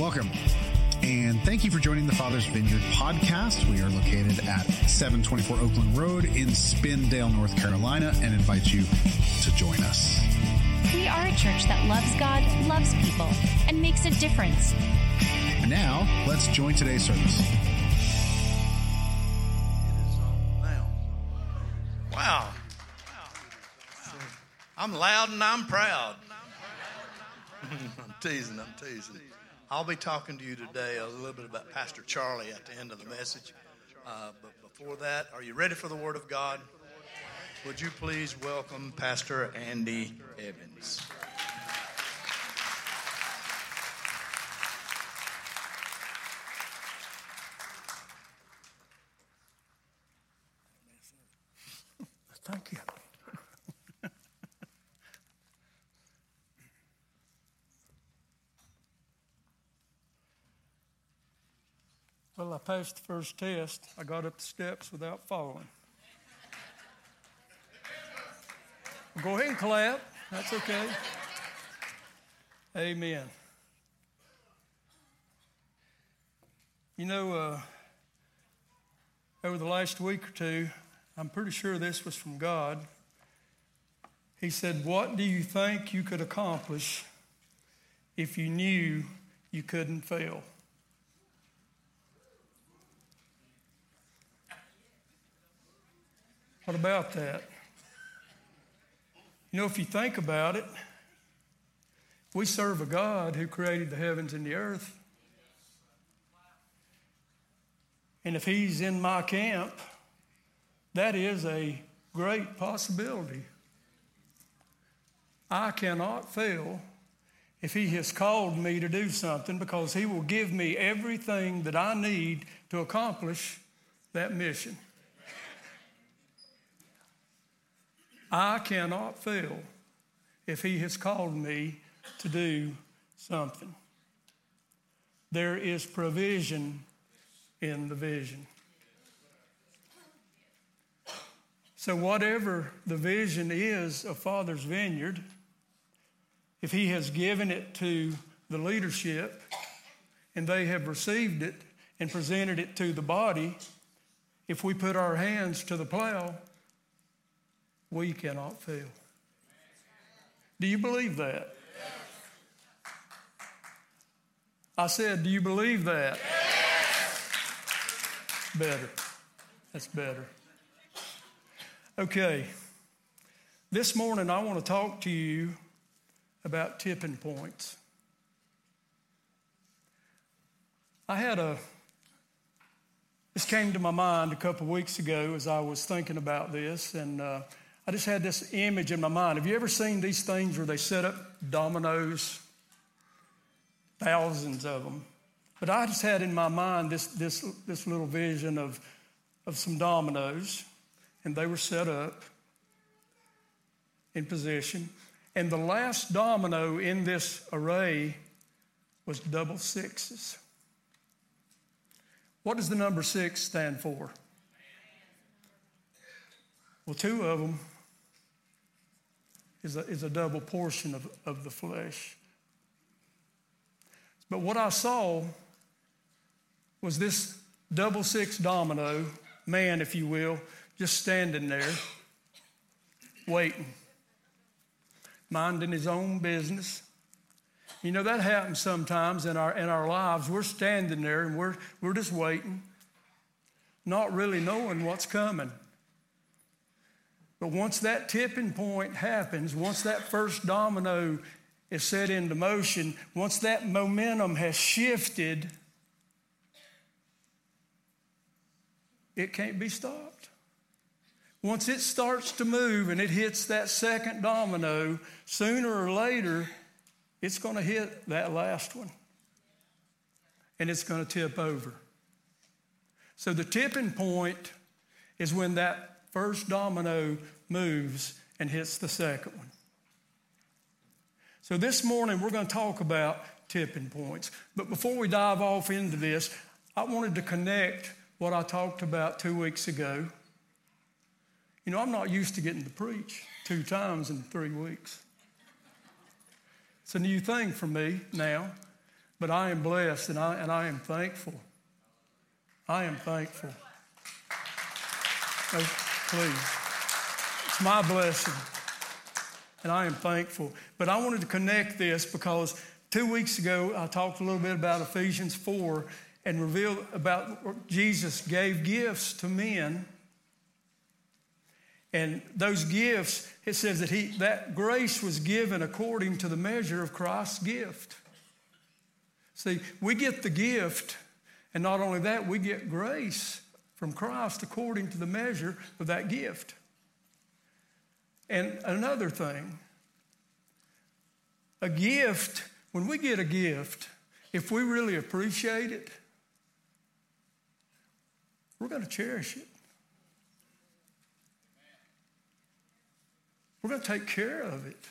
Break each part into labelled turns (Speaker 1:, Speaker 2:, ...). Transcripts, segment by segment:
Speaker 1: Welcome, and thank you for joining the Father's Vineyard podcast. We are located at 724 Oakland Road in Spindale, North Carolina, and invite you to join us.
Speaker 2: We are a church that loves God, loves people, and makes a difference.
Speaker 1: And now, let's join today's service.
Speaker 3: It is on now. Wow. I'm loud and I'm proud. I'm teasing. I'll be talking to you today a little bit about Pastor Charlie at the end of the message. But before that, are you ready for the Word of God? Would you please welcome Pastor Andy Evans. Thank you.
Speaker 4: Well, I passed the first test. I got up the steps without falling. Go ahead and clap. That's okay. Amen. You know, over the last week or two, I'm pretty sure this was from God. He said, "What do you think you could accomplish if you knew you couldn't fail?" What about that? You know, if you think about it, we serve a God who created the heavens and the earth. And if He's in my camp, that is a great possibility. I cannot fail if He has called me to do something, because He will give me everything that I need to accomplish that mission. I cannot fail if He has called me to do something. There is provision in the vision. So whatever the vision is of Father's Vineyard, if He has given it to the leadership and they have received it and presented it to the body, if we put our hands to the plow, we cannot fail. Do you believe that? Yes. I said, do you believe that? Yes. Better. That's better. Okay. This morning I want to talk to you about tipping points. This came to my mind a couple of weeks ago as I was thinking about this, and I just had this image in my mind. Have you ever seen these things where they set up dominoes? Thousands of them. But I just had in my mind this little vision of some dominoes, and they were set up in position. And the last domino in this array was double sixes. What does the number 6 stand for? Well, 2 of them is a double portion of the flesh. But what I saw was this double 6 domino, man, if you will, just standing there, waiting, minding his own business. You know, that happens sometimes in our lives. We're standing there and we're just waiting, not really knowing what's coming. But once that tipping point happens, once that first domino is set into motion, once that momentum has shifted, it can't be stopped. Once it starts to move and it hits that second domino, sooner or later, it's going to hit that last one. And it's going to tip over. So the tipping point is when that first domino moves and hits the second one. So this morning we're going to talk about tipping points. But before we dive off into this, I wanted to connect what I talked about 2 weeks ago. You know, I'm not used to getting to preach 2 times in 3 weeks. It's a new thing for me now. But I am blessed, and I am thankful. I am thankful. Oh, please. It's my blessing, and I am thankful. But I wanted to connect this because 2 weeks ago I talked a little bit about Ephesians 4 and revealed about Jesus gave gifts to men. And those gifts, it says that grace was given according to the measure of Christ's gift. See, we get the gift, and not only that, we get grace from Christ according to the measure of that gift. And another thing, a gift, when we get a gift, if we really appreciate it, we're going to cherish it. We're going to take care of it.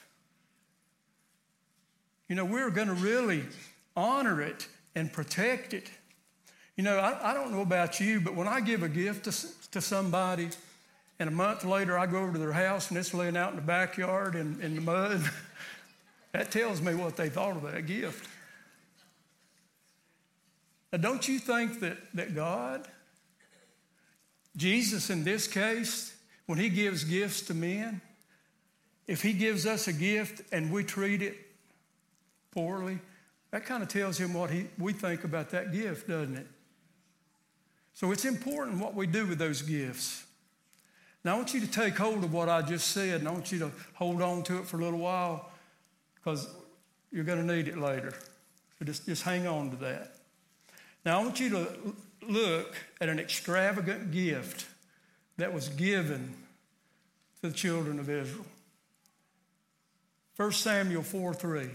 Speaker 4: You know, we're going to really honor it and protect it. You know, I don't know about you, but when I give a gift to somebody and a month later I go over to their house and it's laying out in the backyard in the mud, that tells me what they thought of that gift. Now, don't you think that God, Jesus in this case, when he gives gifts to men, if he gives us a gift and we treat it poorly, that kind of tells him what we think about that gift, doesn't it? So it's important what we do with those gifts. Now I want you to take hold of what I just said, and I want you to hold on to it for a little while because you're going to need it later. So just hang on to that. Now I want you to look at an extravagant gift that was given to the children of Israel. 1 Samuel 4:3.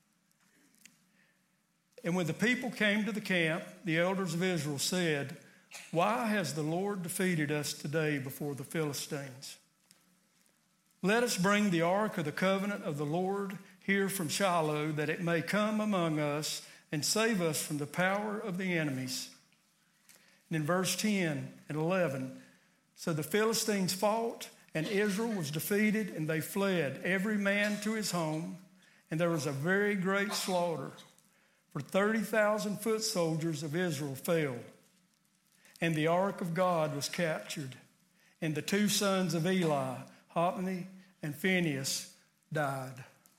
Speaker 4: And when the people came to the camp, the elders of Israel said, "Why has the Lord defeated us today before the Philistines? Let us bring the ark of the covenant of the Lord here from Shiloh, that it may come among us and save us from the power of the enemies." And in verse 10 and 11, so the Philistines fought, and Israel was defeated, and they fled, every man to his home, and there was a very great slaughter. For 30,000 foot soldiers of Israel fell. And the ark of God was captured. And the two sons of Eli, Hophni and Phinehas, died.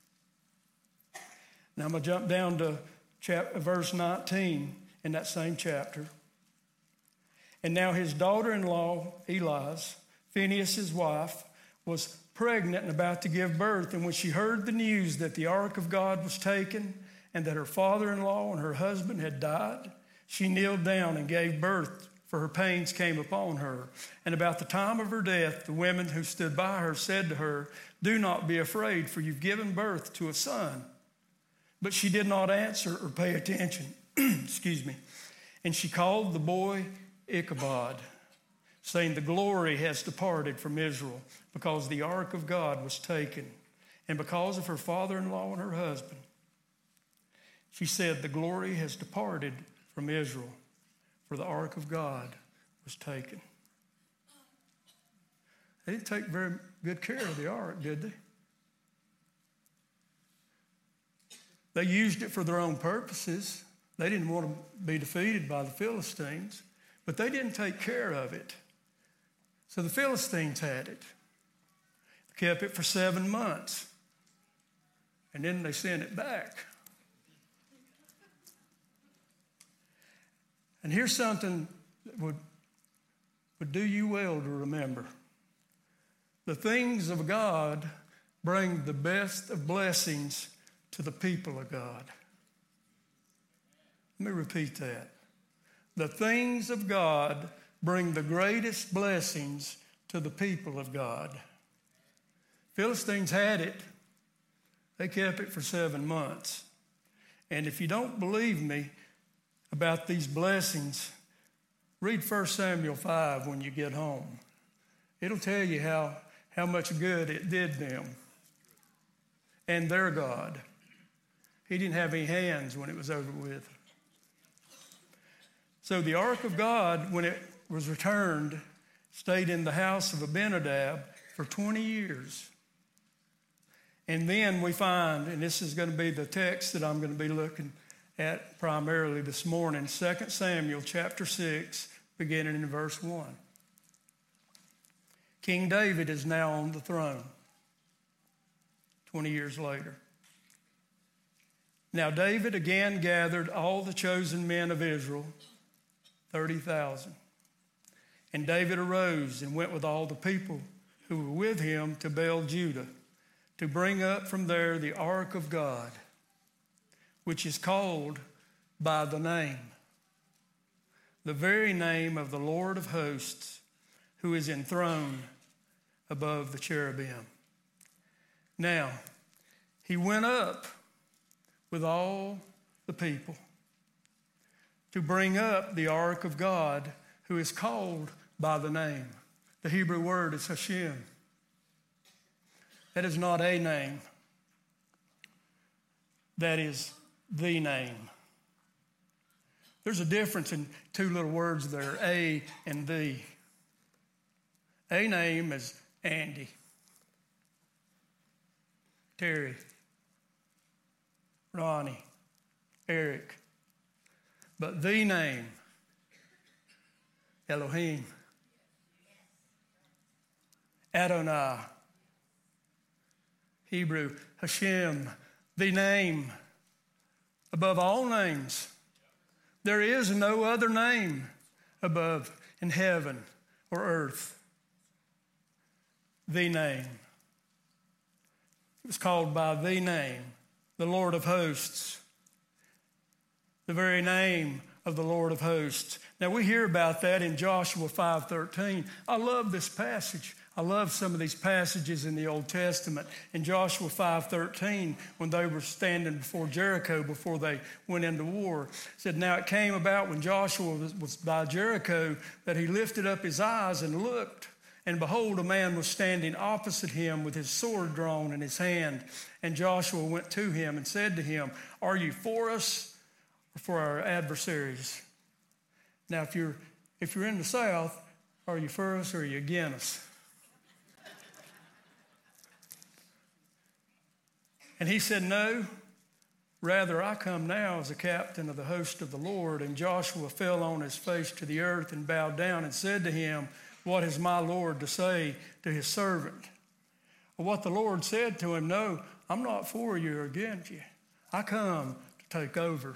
Speaker 4: Now I'm going to jump down to verse 19 in that same chapter. And now his daughter-in-law, Eli's, Phinehas' wife, was pregnant and about to give birth. And when she heard the news that the ark of God was taken and that her father-in-law and her husband had died, she kneeled down and gave birth, for her pains came upon her. And about the time of her death, the women who stood by her said to her, "Do not be afraid, for you've given birth to a son." But she did not answer or pay attention. Excuse me. And she called the boy Ichabod, saying, "The glory has departed from Israel, because the ark of God was taken, and because of her father-in-law and her husband." She said, "The glory has departed from Israel, for the ark of God was taken." They didn't take very good care of the ark, did they? They used it for their own purposes. They didn't want to be defeated by the Philistines, but they didn't take care of it. So the Philistines had it. They kept it for 7 months, and then they sent it back. And here's something that would do you well to remember. The things of God bring the best of blessings to the people of God. Let me repeat that. The things of God bring the greatest blessings to the people of God. Philistines had it. They kept it for 7 months. And if you don't believe me about these blessings, read 1 Samuel 5 when you get home. It'll tell you how much good it did them and their God. He didn't have any hands when it was over with. So the ark of God, when it was returned, stayed in the house of Abinadab for 20 years. And then we find, and this is going to be the text that I'm going to be looking at primarily this morning, 2 Samuel chapter 6, beginning in verse 1. King David is now on the throne, 20 years later. Now David again gathered all the chosen men of Israel, 30,000. And David arose and went with all the people who were with him to Baal Judah, to bring up from there the ark of God, which is called by the name, the very name of the Lord of hosts, who is enthroned above the cherubim. Now, he went up with all the people to bring up the ark of God, who is called by the name. The Hebrew word is Hashem. That is not a name. That is the name. There's a difference in two little words there, a and the. A name is Andy, Terry, Ronnie, Eric. But the name, Elohim, Adonai, Hebrew, Hashem, the name above all names. There is no other name above in heaven or earth. The name. It was called by the name, the Lord of hosts. The very name of the Lord of hosts. Now we hear about that in Joshua 5:13. I love this passage. I love some of these passages in the Old Testament. In Joshua 5:13, when they were standing before Jericho before they went into war, it said, now it came about when Joshua was by Jericho that he lifted up his eyes and looked, and behold, a man was standing opposite him with his sword drawn in his hand. And Joshua went to him and said to him, are you for us or for our adversaries? Now, if you're in the South, are you for us or are you against us? And he said, no, rather I come now as a captain of the host of the Lord. And Joshua fell on his face to the earth and bowed down and said to him, what has my Lord to say to his servant? Well, what the Lord said to him, no, I'm not for you or against you. I come to take over.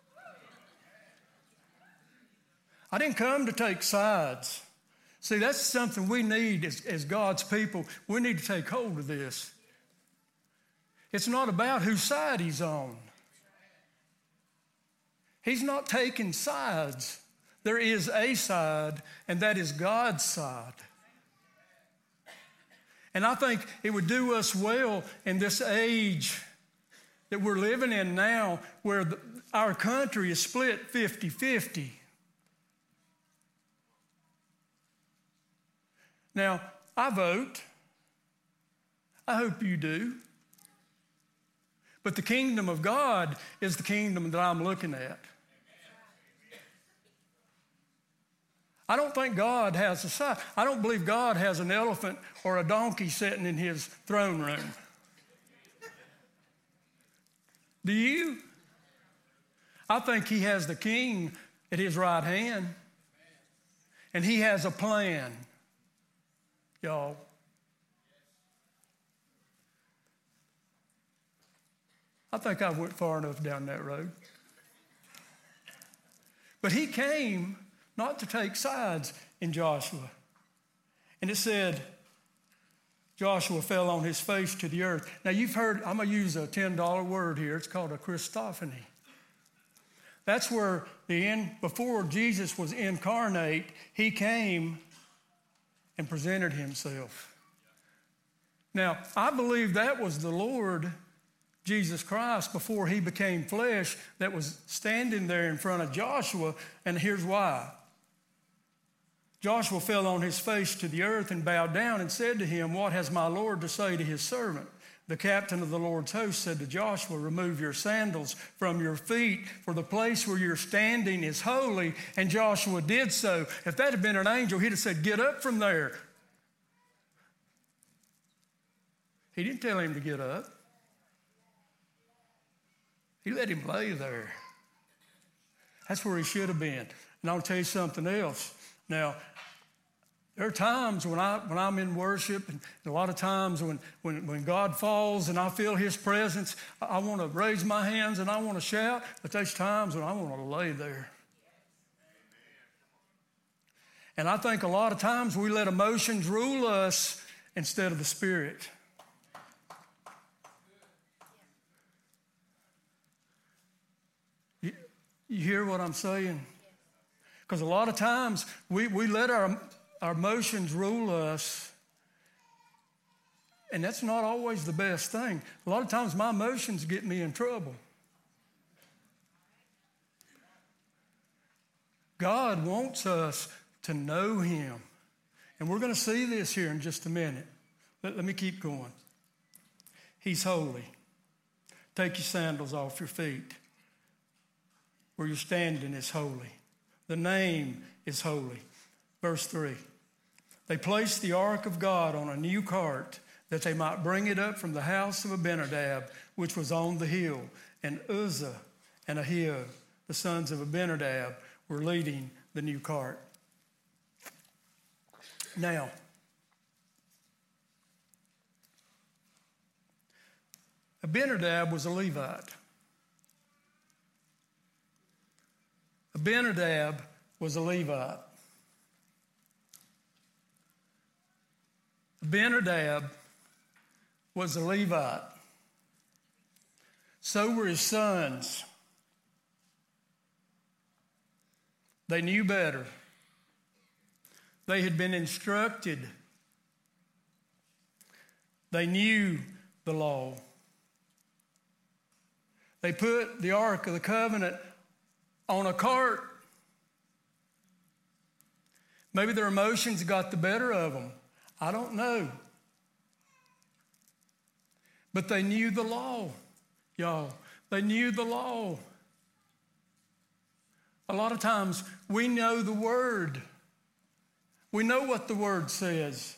Speaker 4: I didn't come to take sides. See, that's something we need as God's people. We need to take hold of this. It's not about whose side he's on. He's not taking sides. There is a side, and that is God's side. And I think it would do us well in this age that we're living in now, where our country is split 50-50. Now, I vote. I hope you do. But the kingdom of God is the kingdom that I'm looking at. I don't think God has a side. I don't believe God has an elephant or a donkey sitting in his throne room. Do you? I think he has the king at his right hand. And he has a plan, y'all. I think I went far enough down that road. But he came not to take sides in Joshua. And it said, Joshua fell on his face to the earth. Now you've heard, I'm going to use a $10 word here. It's called a Christophany. That's where before Jesus was incarnate, he came and presented himself. Now, I believe that was the Lord Jesus Christ before he became flesh that was standing there in front of Joshua, and here's why. Joshua fell on his face to the earth and bowed down and said to him, what has my Lord to say to his servant? The captain of the Lord's host said to Joshua, remove your sandals from your feet, for the place where you're standing is holy. And Joshua did so. If that had been an angel, he'd have said, get up from there. He didn't tell him to get up. He let him lay there. That's where he should have been. And I'll tell you something else. Now, there are times when I'm in worship, and a lot of times when God falls and I feel his presence, I want to raise my hands and I want to shout, but there's times when I want to lay there. And I think a lot of times we let emotions rule us instead of the Spirit. You hear what I'm saying? Because a lot of times we let our emotions rule us, and that's not always the best thing. A lot of times my emotions get me in trouble. God wants us to know him. And we're going to see this here in just a minute. Let me keep going. He's holy. Take your sandals off your feet. Where you're standing is holy. The name is holy. Verse 3. They placed the ark of God on a new cart that they might bring it up from the house of Abinadab, which was on the hill. And Uzzah and Ahio, the sons of Abinadab, were leading the new cart. Now, Abinadab was a Levite. Abinadab was a Levite. Abinadab was a Levite. So were his sons. They knew better. They had been instructed. They knew the law. They put the Ark of the Covenant on a cart. Maybe their emotions got the better of them. I don't know. But they knew the law, y'all. They knew the law. A lot of times we know the Word. We know what the Word says.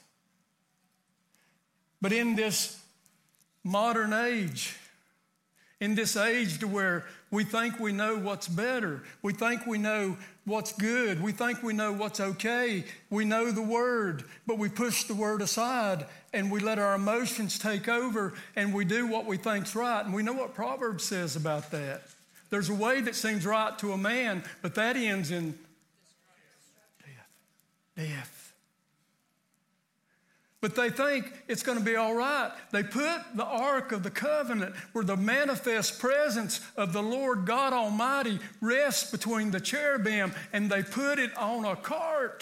Speaker 4: But in this modern age, in this age to where we think we know what's better, we think we know what's good, we think we know what's okay, we know the Word, but we push the Word aside and we let our emotions take over and we do what we think's right. And we know what Proverbs says about that. There's a way that seems right to a man, but that ends in death. But they think it's going to be all right. They put the Ark of the Covenant where the manifest presence of the Lord God Almighty rests between the cherubim, and they put it on a cart.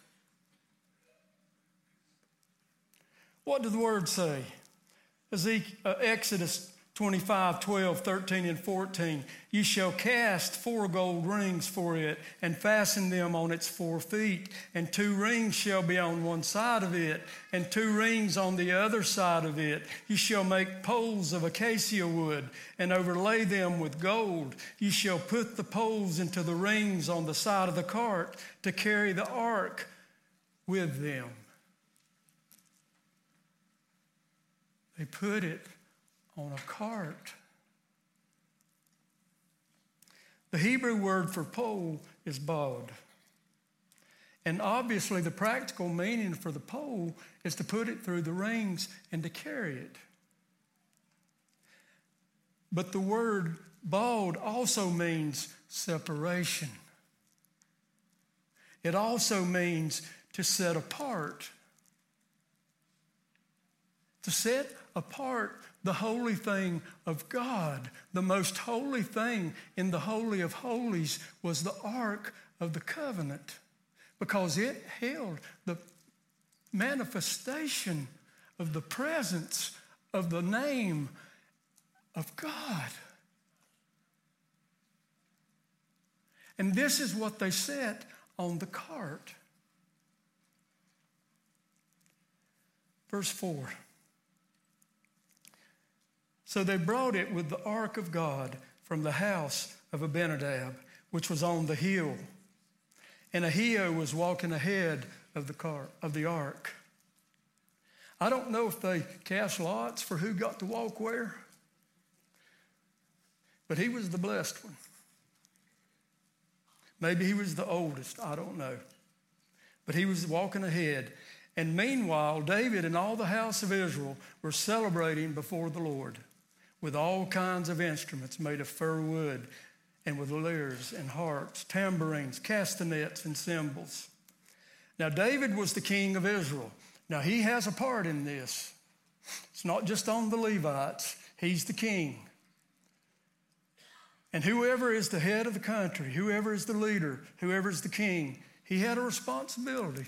Speaker 4: What did the Word say? Exodus 25, 12, 13, and 14. You shall cast 4 gold rings for it and fasten them on its 4 feet. And 2 rings shall be on one side of it and 2 rings on the other side of it. You shall make poles of acacia wood and overlay them with gold. You shall put the poles into the rings on the side of the cart to carry the ark with them. They put it on a cart. The Hebrew word for pole is bod. And obviously the practical meaning for the pole is to put it through the rings and to carry it. But the word bod also means separation. It also means to set apart. To set apart the holy thing of God. The most holy thing in the Holy of Holies was the Ark of the Covenant, because it held the manifestation of the presence of the name of God. And this is what they set on the cart. Verse 4. So they brought it with the ark of God from the house of Abinadab, which was on the hill. And Ahio was walking ahead of the ark. I don't know if they cast lots for who got to walk where, but he was the blessed one. Maybe he was the oldest, I don't know. But he was walking ahead. And meanwhile, David and all the house of Israel were celebrating before the Lord with all kinds of instruments made of fir wood and with lyres and harps, tambourines, castanets, and cymbals. Now, David was the king of Israel. Now, he has a part in this. It's not just on the Levites. He's the king. And whoever is the head of the country, whoever is the leader, whoever is the king, he had a responsibility.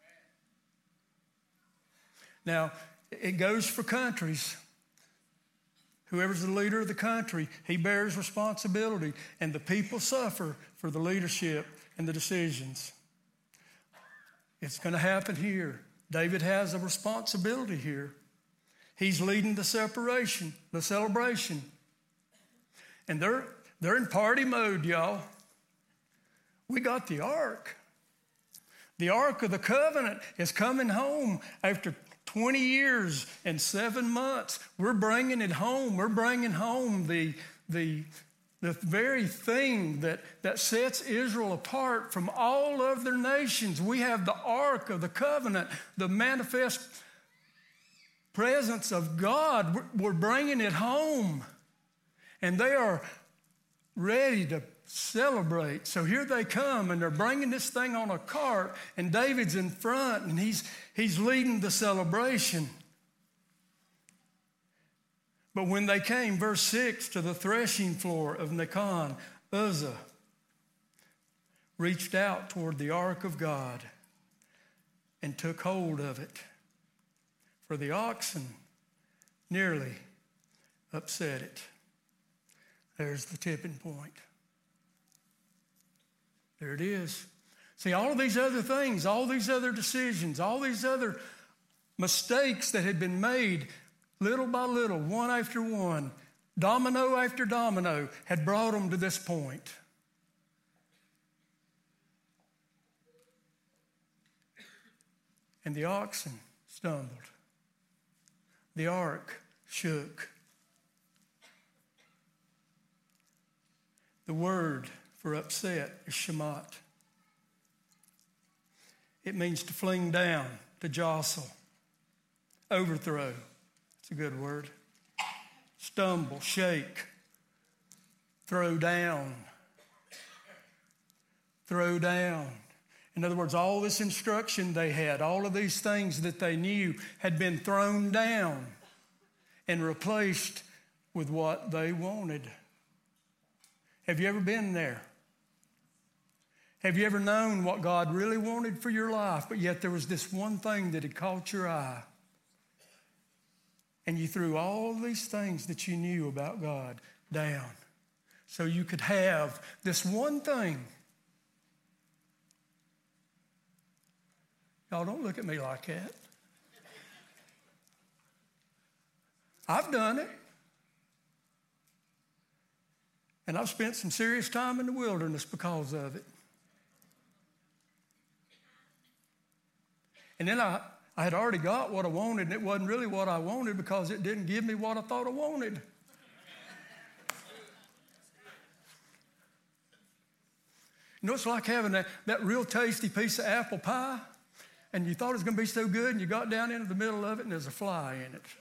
Speaker 4: Now, it goes for countries. Whoever's the leader of the country, he bears responsibility, and the people suffer for the leadership and the decisions. It's going to happen here. David has a responsibility here. He's leading the celebration. And they're in party mode, y'all. We got the ark. The Ark of the Covenant is coming home after 20 years and 7 months. We're bringing it home. We're bringing home the very thing that sets Israel apart from all other nations. We have the Ark of the Covenant, the manifest presence of God. We're bringing it home. And they are ready to celebrate. So here they come, and they're bringing this thing on a cart, and David's in front, and he's leading the celebration. But when they came, verse 6, to the threshing floor of Nacon, Uzzah reached out toward the ark of God and took hold of it, for the oxen nearly upset it. There's the tipping point. There it is. See, all of these other things, all these other decisions, all these other mistakes that had been made little by little, one after one, domino after domino, had brought them to this point. And the oxen stumbled. The ark shook. The word for upset is shamat. It means to fling down, to jostle, overthrow. It's a good word. Stumble, shake, throw down. Throw down. In other words, all this instruction they had, all of these things that they knew had been thrown down and replaced with what they wanted. Have you ever been there? Have you ever known what God really wanted for your life, but yet there was this one thing that had caught your eye? And you threw all these things that you knew about God down so you could have this one thing. Y'all don't look at me like that. I've done it. And I've spent some serious time in the wilderness because of it. And then I had already got what I wanted, and it wasn't really what I wanted because it didn't give me what I thought I wanted. You know, it's like having that real tasty piece of apple pie, and you thought it was going to be so good, and you got down into the middle of it, and there's a fly in it.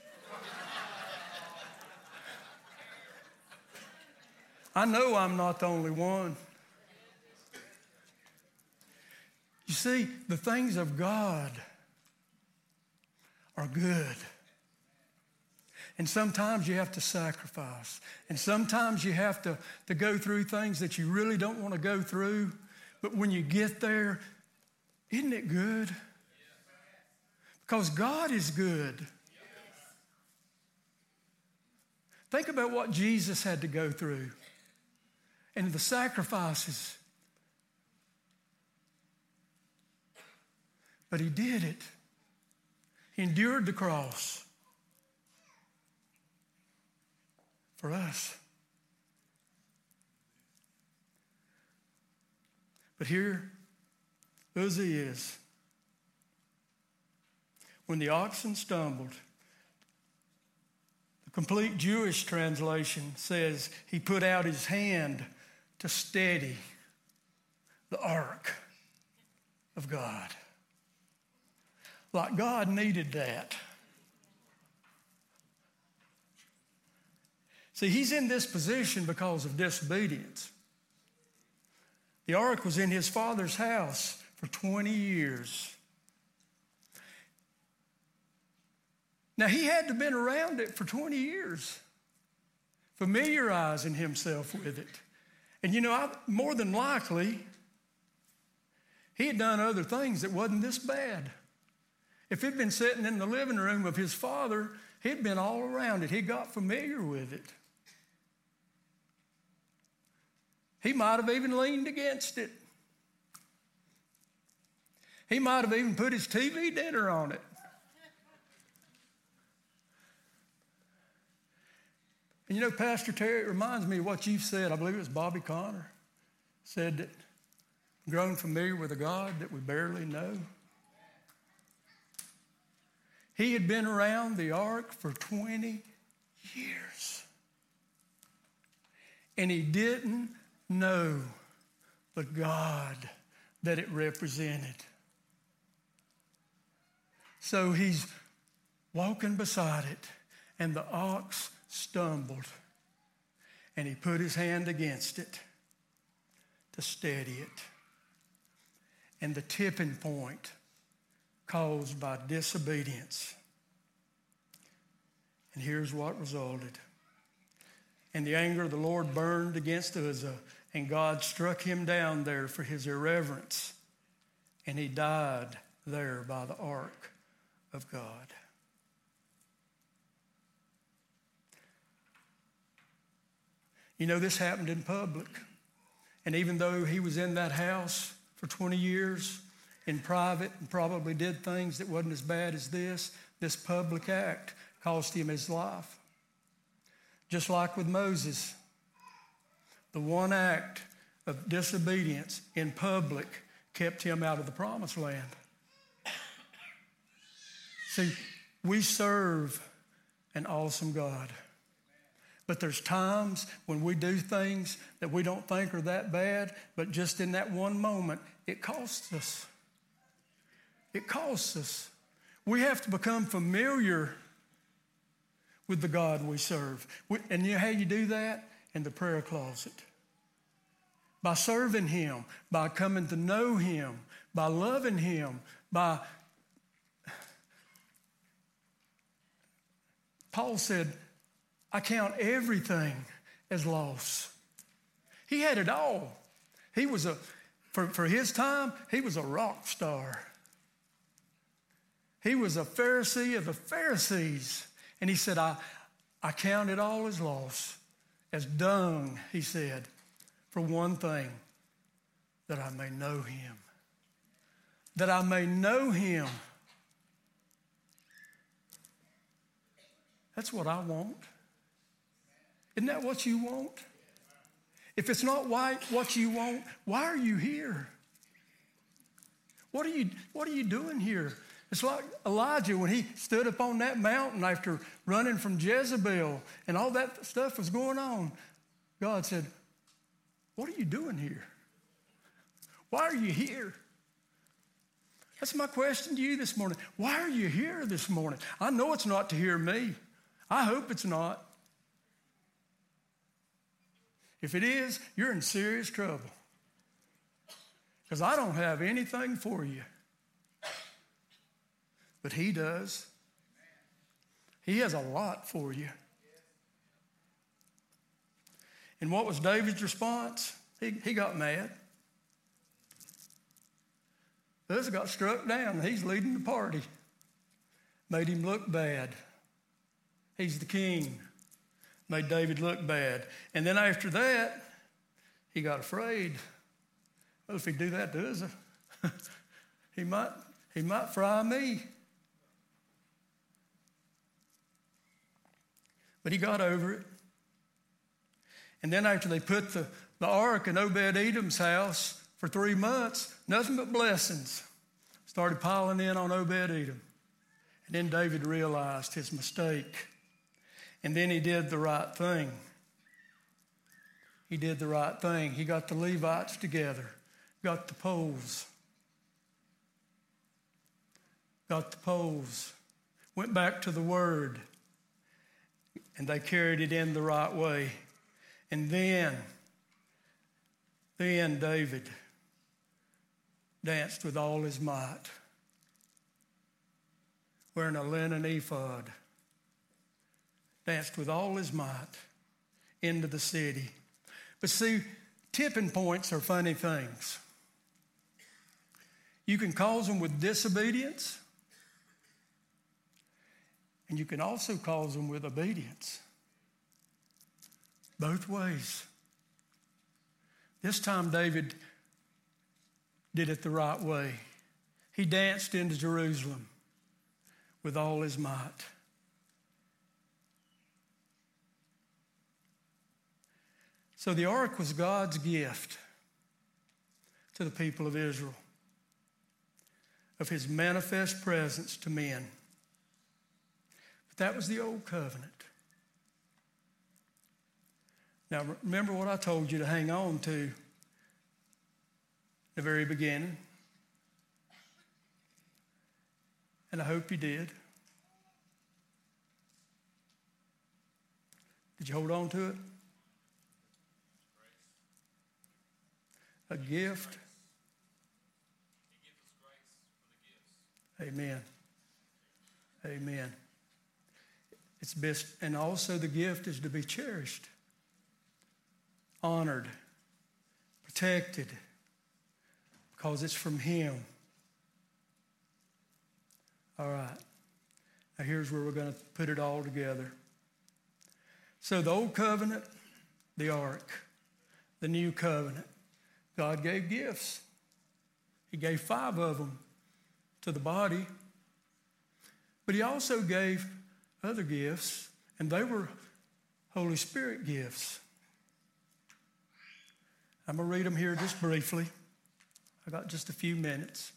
Speaker 4: I know I'm not the only one. You see, the things of God are good. And sometimes you have to sacrifice. And sometimes you have to go through things that you really don't want to go through. But when you get there, isn't it good? Because God is good. Think about what Jesus had to go through and the sacrifices. But he did it. He endured the cross for us. But here Uzzah is. When the oxen stumbled, the complete Jewish translation says he put out his hand to steady the ark of God. Like God needed that. See, he's in this position because of disobedience. The ark was in his father's house for 20 years. Now, he had to have been around it for 20 years, familiarizing himself with it. And more than likely, he had done other things that wasn't this bad. If he'd been sitting in the living room of his father, he'd been all around it. He got familiar with it. He might have even leaned against it. He might have even put his TV dinner on it. And Pastor Terry, it reminds me of what you've said. I believe it was Bobby Connor said that grown familiar with a God that we barely know. He had been around the ark for 20 years. And he didn't know the God that it represented. So he's walking beside it, and the ox stumbled, and he put his hand against it to steady it. And the tipping point caused by disobedience. And here's what resulted. And the anger of the Lord burned against Uzzah, and God struck him down there for his irreverence, and he died there by the ark of God. This happened in public. And even though he was in that house for 20 years in private and probably did things that wasn't as bad as this public act cost him his life. Just like with Moses, the one act of disobedience in public kept him out of the promised land. See, we serve an awesome God. But there's times when we do things that we don't think are that bad, but just in that one moment, it costs us. It costs us. We have to become familiar with the God we serve. And you know how you do that? In the prayer closet. By serving him, by coming to know him, by loving him, by... Paul said, I count everything as loss. He had it all. He was for his time, he was a rock star. He was a Pharisee of the Pharisees. And he said, I count it all as loss, as dung, he said, for one thing, that I may know him. That I may know him. That's what I want. Isn't that what you want? If it's not what you want, why are you here? What are you doing here? It's like Elijah when he stood up on that mountain after running from Jezebel and all that stuff was going on. God said, what are you doing here? Why are you here? That's my question to you this morning. Why are you here this morning? I know it's not to hear me. I hope it's not. If it is, you're in serious trouble. Because I don't have anything for you. But he does. He has a lot for you. And what was David's response? He got mad. Uzzah got struck down. He's leading the party. Made him look bad. He's the king. Made David look bad. And then after that, he got afraid. Well, if he'd do that to Uzzah, he might fry me. But he got over it. And then after they put the ark in Obed-Edom's house for 3 months, nothing but blessings started piling in on Obed-Edom. And then David realized his mistake. And then he did the right thing. He did the right thing. He got the Levites together. got the poles. Got the poles. Went back to the Word. And they carried it in the right way. And then David danced with all his might, wearing a linen ephod. Danced with all his might into the city. But see, tipping points are funny things. You can cause them with disobedience, and you can also cause them with obedience. Both ways. This time David did it the right way. He danced into Jerusalem with all his might. So the ark was God's gift to the people of Israel, of his manifest presence to men. But that was the old covenant. Now remember what I told you to hang on to in the very beginning. And I hope you did. Did you hold on to it? A gift. Amen. Amen. It's best, and also the gift is to be cherished, honored, protected, because it's from him. All right. Now here's where we're going to put it all together. So the old covenant, the ark, the new covenant, God gave gifts. He gave 5 of them to the body. But he also gave other gifts, and they were Holy Spirit gifts. I'm going to read them here just briefly. I got just a few minutes.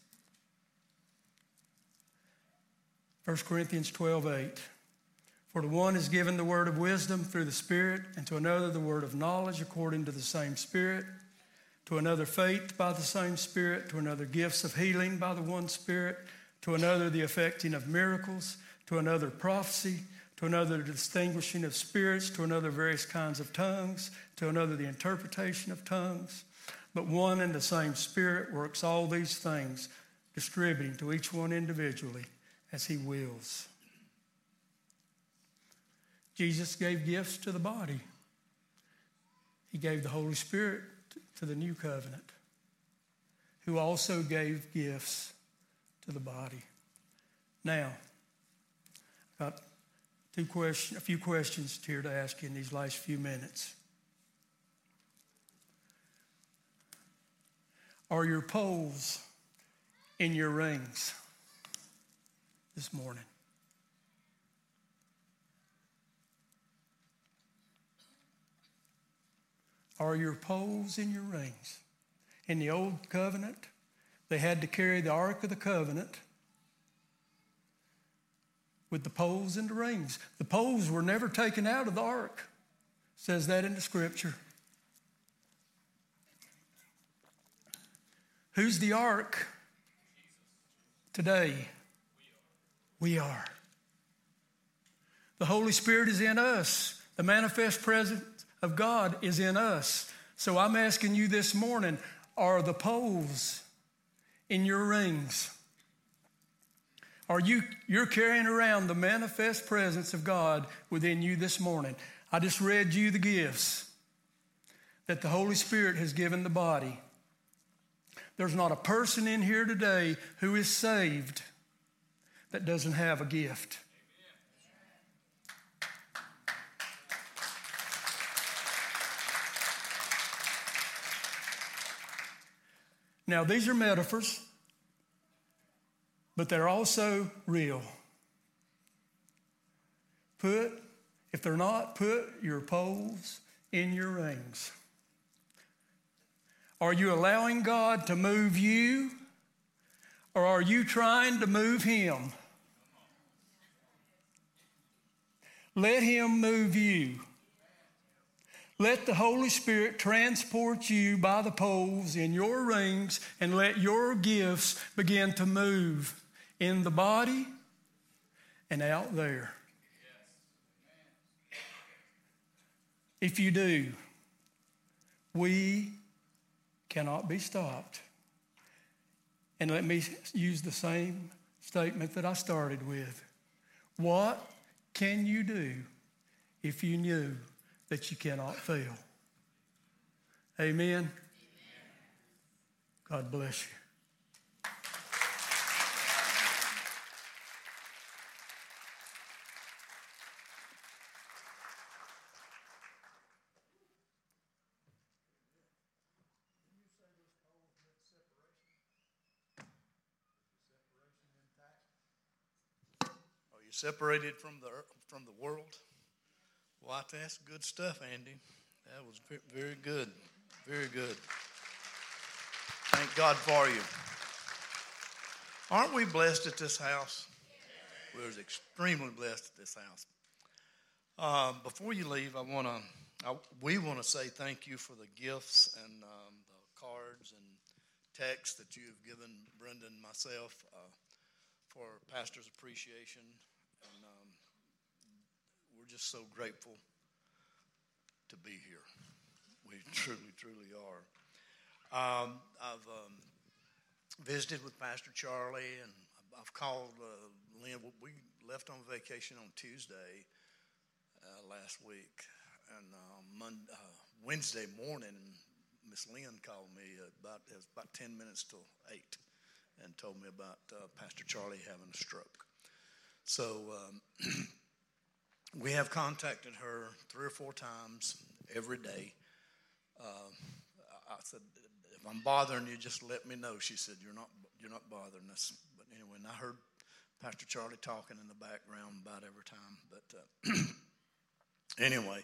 Speaker 4: 1 Corinthians 12:8. For to one is given the word of wisdom through the Spirit, and to another the word of knowledge according to the same Spirit, to another faith by the same Spirit, to another gifts of healing by the one Spirit, to another the effecting of miracles, to another prophecy, to another the distinguishing of spirits, to another various kinds of tongues, to another the interpretation of tongues. But one and the same Spirit works all these things, distributing to each one individually as he wills. Jesus gave gifts to the body. He gave the Holy Spirit to the new covenant, who also gave gifts to the body. Now, I've got a few questions here to ask you in these last few minutes. Are your poles in your rings this morning? Are your poles in your rings? In the old covenant, they had to carry the Ark of the Covenant with the poles and the rings. The poles were never taken out of the Ark. It says that in the Scripture. Who's the Ark today? We are. The Holy Spirit is in us. The manifest presence of God is in us. So I'm asking you this morning, are the poles in your rings? Are you're carrying around the manifest presence of God within you this morning? I just read you the gifts that the Holy Spirit has given the body. There's not a person in here today who is saved that doesn't have a gift. Now, these are metaphors, but they're also real. If they're not, put your poles in your rings. Are you allowing God to move you, or are you trying to move him? Let him move you. Let the Holy Spirit transport you by the poles in your rings, and let your gifts begin to move in the body and out there. If you do, we cannot be stopped. And let me use the same statement that I started with. What can you do if you knew that you cannot fail? Amen. God bless you.
Speaker 3: Separated from the world. Well, that's good stuff, Andy. That was very good. Very good. Thank God for you. Aren't we blessed at this house? We're extremely blessed at this house. Before you leave, we want to say thank you for the gifts and the cards and texts that you've given Brenda and myself for Pastor's Appreciation. And we're just so grateful to be here. We truly, truly are. I've visited with Pastor Charlie, and I've called Lynn. We left on vacation on Tuesday last week, and Wednesday morning, Miss Lynn called me it was about 10 minutes till 8 and told me about Pastor Charlie having a stroke. So we have contacted her 3 or 4 times every day. I said, if I'm bothering you, just let me know. She said, you're not bothering us. But anyway, and I heard Pastor Charlie talking in the background about every time. But anyway,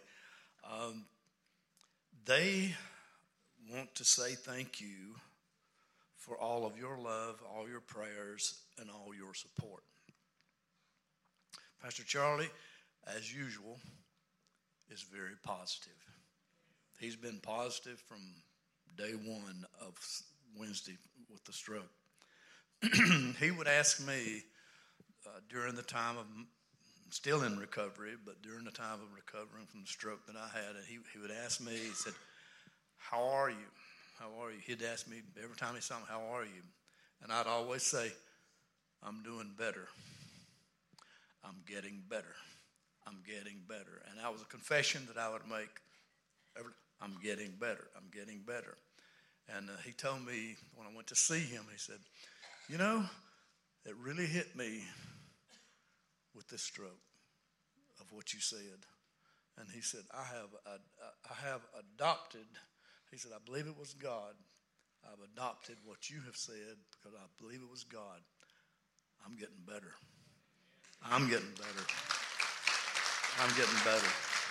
Speaker 3: they want to say thank you for all of your love, all your prayers, and all your support. Pastor Charlie, as usual, is very positive. He's been positive from day one of Wednesday with the stroke. He would ask me during the time of, still in recovery, but during the time of recovering from the stroke that I had, and he would ask me, he said, how are you? How are you? He'd ask me every time he saw me, how are you? And I'd always say, I'm doing better. I'm getting better. I'm getting better. And that was a confession that I would make. I'm getting better. I'm getting better. And he told me when I went to see him, he said, you know, it really hit me with this stroke of what you said. And he said, I have adopted, he said, I believe it was God. I've adopted what you have said because I believe it was God. I'm getting better. I'm getting better. I'm getting better.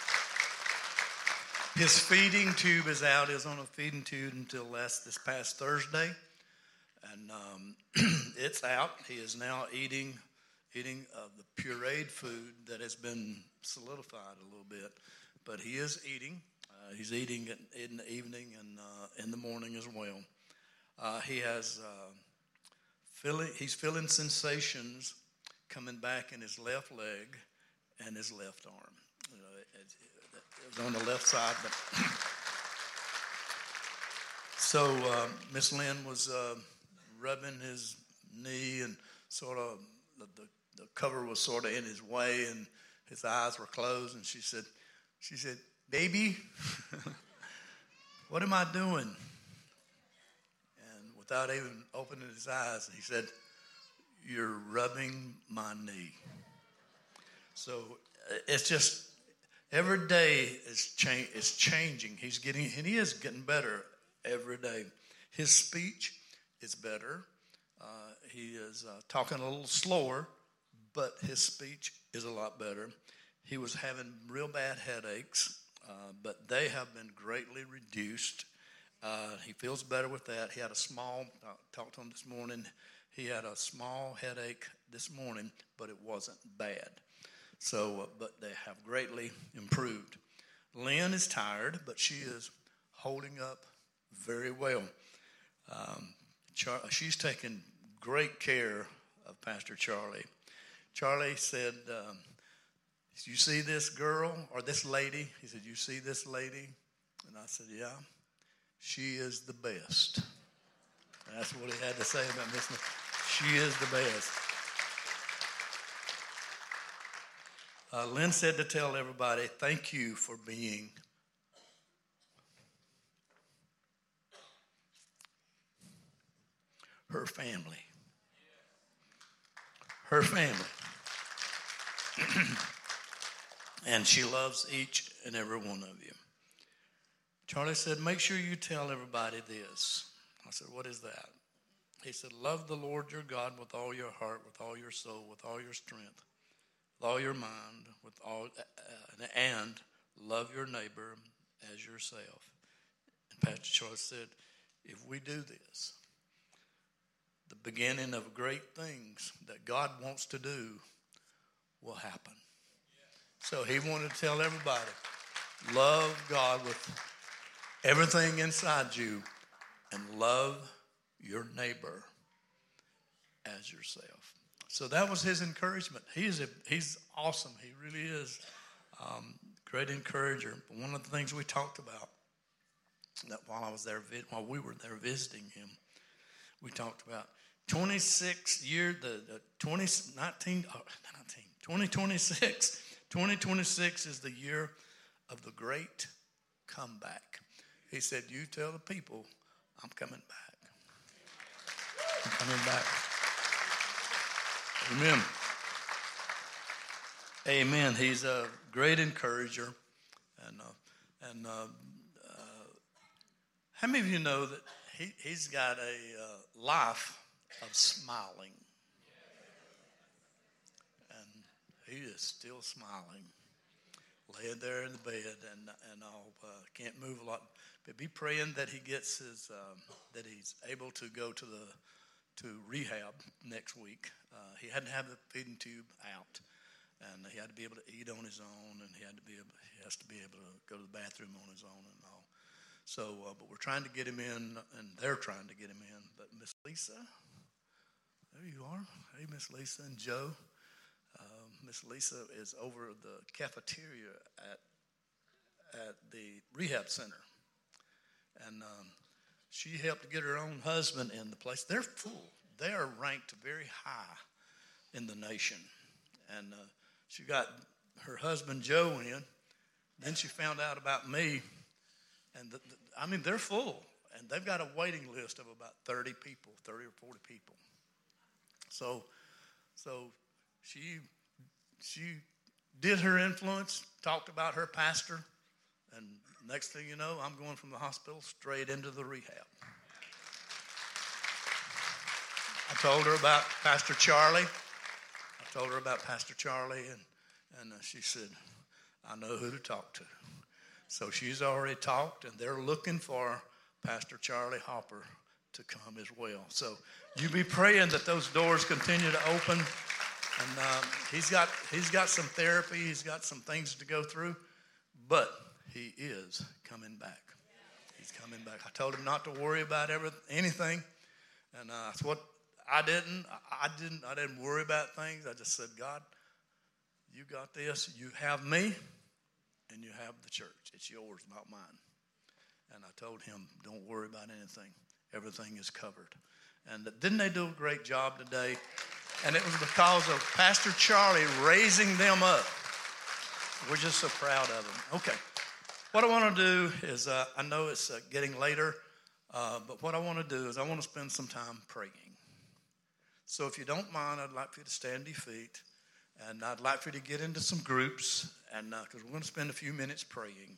Speaker 3: His feeding tube is out. He was on a feeding tube until this past Thursday. And it's out. He is now eating the pureed food that has been solidified a little bit. But he is eating. He's eating it in the evening and in the morning as well. He has he's feeling sensations coming back in his left leg and his left arm. You know, it was on the left side, but so Miss Lynn was rubbing his knee, and sort of the cover was sort of in his way, and his eyes were closed, and she said, baby, what am I doing? And without even opening his eyes, he said, you're rubbing my knee. So it's just every day is changing. He is getting better every day. His speech is better. He is talking a little slower, but his speech is a lot better. He was having real bad headaches, but they have been greatly reduced. He feels better with that. He had I talked to him this morning. He had a small headache this morning, but it wasn't bad. So, but they have greatly improved. Lynn is tired, but she is holding up very well. She's taken great care of Pastor Charlie. Charlie said, you see this girl or this lady? He said, you see this lady? And I said, yeah, she is the best. And that's what he had to say about Miss Lynn. She is the best. Lynn said to tell everybody, thank you for being her family. Her family. And she loves each and every one of you. Charlie said, make sure you tell everybody this. I said, what is that? He said, love the Lord your God with all your heart, with all your soul, with all your strength, with all your mind, with all, and love your neighbor as yourself. And Pastor Charlie said, if we do this, the beginning of great things that God wants to do will happen. So he wanted to tell everybody, love God with everything inside you and love your neighbor as yourself. So that was his encouragement. He's awesome. He really is great encourager. But one of the things we talked about that while we were there visiting him, we talked about 2026 is the year of the great comeback. He said, you tell the people, I'm coming back. I'm coming back. Amen. Amen. He's a great encourager. And how many of you know that he's got a life of smiling? And he is still smiling, laying there in the bed and all. Can't move a lot. But be praying that he gets that he's able to go to rehab next week. He had to have the feeding tube out, and he had to be able to eat on his own, and he has to be able to go to the bathroom on his own and all. So, but we're trying to get him in, and they're trying to get him in. But Miss Lisa, there you are. Hey, Miss Lisa and Joe. Miss Lisa is over the cafeteria at the rehab center, and she helped get her own husband in the place. They're full. They are ranked very high in the nation, and she got her husband Joe in. Then she found out about me, and they're full, and they've got a waiting list of about 30 people, 30 or 40 people. So she did her influence, talked about her pastor, and next thing you know, I'm going from the hospital straight into the rehab. I told her about Pastor Charlie. And she said, I know who to talk to. So she's already talked, and they're looking for Pastor Charlie Hopper to come as well. So you be praying that those doors continue to open. And he's got some therapy. He's got some things to go through, but he is coming back. He's coming back. I told him not to worry about anything, and that's what I didn't. I didn't worry about things. I just said, God, you got this. You have me, and you have the church. It's yours, not mine. And I told him, don't worry about anything. Everything is covered. And didn't they do a great job today? And it was because of Pastor Charlie raising them up. We're just so proud of them. Okay. What I want to do is, I know it's getting later, but what I want to do is I want to spend some time praying. So if you don't mind, I'd like for you to stand to your feet, and I'd like for you to get into some groups, and because we're going to spend a few minutes praying.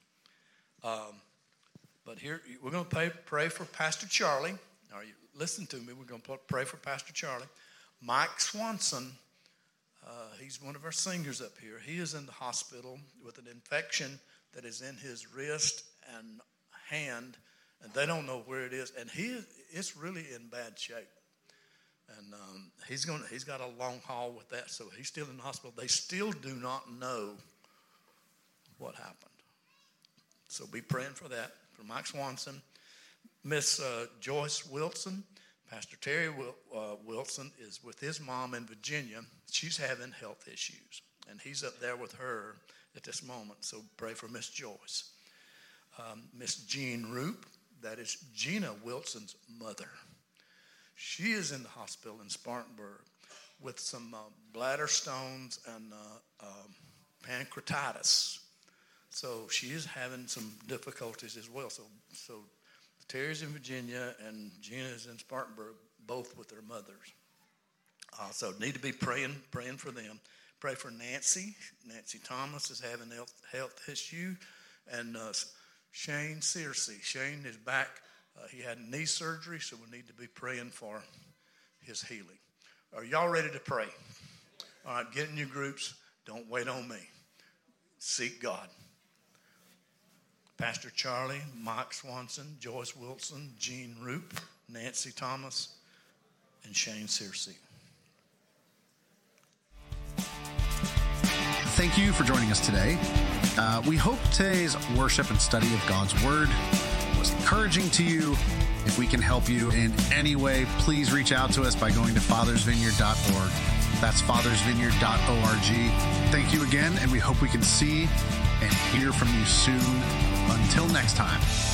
Speaker 3: But here, we're going to pray for Pastor Charlie. Are you listen to me? We're going to pray for Pastor Charlie. Mike Swanson, he's one of our singers up here. He is in the hospital with an infection that is in his wrist and hand, and they don't know where it is. And it's really in bad shape. And he's got a long haul with that, so he's still in the hospital. They still do not know what happened. So be praying for that, for Mike Swanson. Miss Joyce Wilson, Pastor Terry Wilson is with his mom in Virginia. She's having health issues, and he's up there with her at this moment. So pray for Miss Joyce. Miss Jean Roop, that is Gina Wilson's mother. She is in the hospital in Spartanburg with some bladder stones and pancreatitis. So she is having some difficulties as well. So Terry's in Virginia and Gina is in Spartanburg, both with their mothers. So need to be praying for them. Pray for Nancy. Nancy Thomas is having a health issue. And Shane Searcy. Shane is back. He had knee surgery, so we need to be praying for his healing. Are y'all ready to pray? All right, get in your groups. Don't wait on me. Seek God. Pastor Charlie, Mike Swanson, Joyce Wilson, Jean Roop, Nancy Thomas, and Shane Searcy.
Speaker 1: Thank you for joining us today. We hope today's worship and study of God's Word was encouraging to you. If we can help you in any way, please reach out to us by going to fathersvineyard.org. That's fathersvineyard.org. Thank you again, and we hope we can see and hear from you soon. Until next time.